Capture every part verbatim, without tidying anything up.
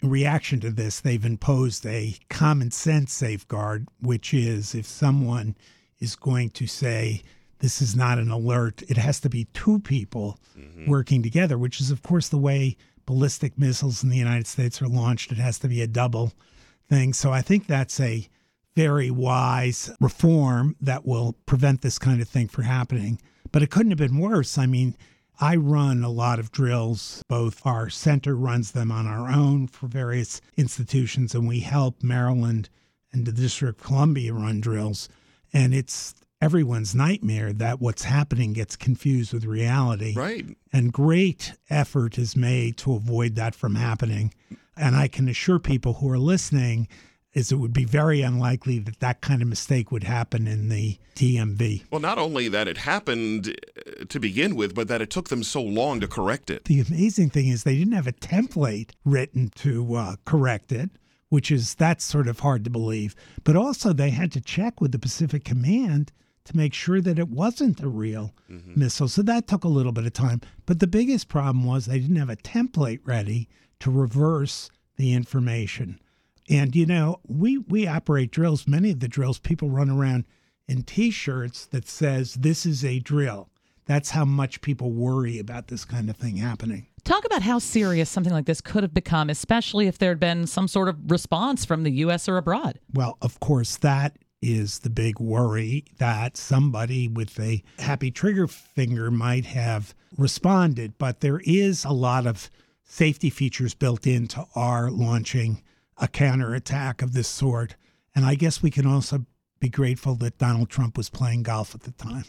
in reaction to this, they've imposed a common sense safeguard, which is if someone is going to say, this is not an alert, it has to be two people mm-hmm. working together, which is, of course, the way ballistic missiles in the United States are launched. It has to be a double thing. So I think that's a very wise reform that will prevent this kind of thing from happening. But it couldn't have been worse. I mean, I run a lot of drills. Both our center runs them on our own for various institutions, and we help Maryland and the District of Columbia run drills. And it's everyone's nightmare that what's happening gets confused with reality. Right. And great effort is made to avoid that from happening. And I can assure people who are listening is it would be very unlikely that that kind of mistake would happen in the D M V. Well, not only that it happened to begin with, but that it took them so long to correct it. The amazing thing is they didn't have a template written to uh, correct it, which is, that's sort of hard to believe. But also they had to check with the Pacific Command to make sure that it wasn't a real mm-hmm. missile. So that took a little bit of time. But the biggest problem was they didn't have a template ready to reverse the information. And, you know, we, we operate drills. Many of the drills, people run around in T-shirts that says, this is a drill. That's how much people worry about this kind of thing happening. Talk about how serious something like this could have become, especially if there had been some sort of response from the U S or abroad. Well, of course, that is the big worry, that somebody with a happy trigger finger might have responded. But there is a lot of safety features built into our launching a counterattack of this sort. And I guess we can also be grateful that Donald Trump was playing golf at the time.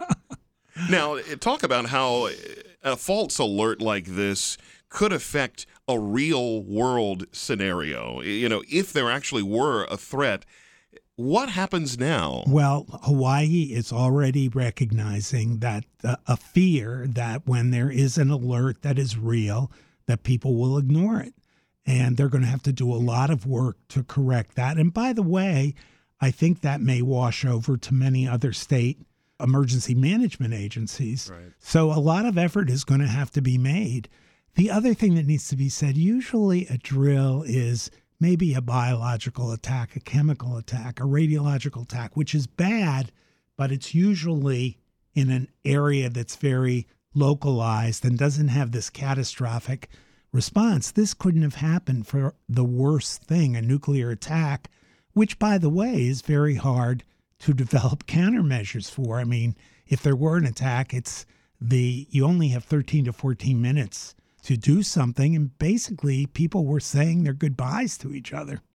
Now, talk about how a false alert like this could affect a real world scenario. You know, if there actually were a threat, what happens now? Well, Hawaii is already recognizing that uh, a fear that when there is an alert that is real, that people will ignore it. And they're going to have to do a lot of work to correct that. And by the way, I think that may wash over to many other state emergency management agencies. Right. So a lot of effort is going to have to be made. The other thing that needs to be said, usually a drill is maybe a biological attack, a chemical attack, a radiological attack, which is bad, but it's usually in an area that's very localized and doesn't have this catastrophic response. This couldn't have happened for the worst thing, a nuclear attack, which, by the way, is very hard to develop countermeasures for. I mean, if there were an attack, it's the you only have thirteen to fourteen minutes to do something, and basically people were saying their goodbyes to each other.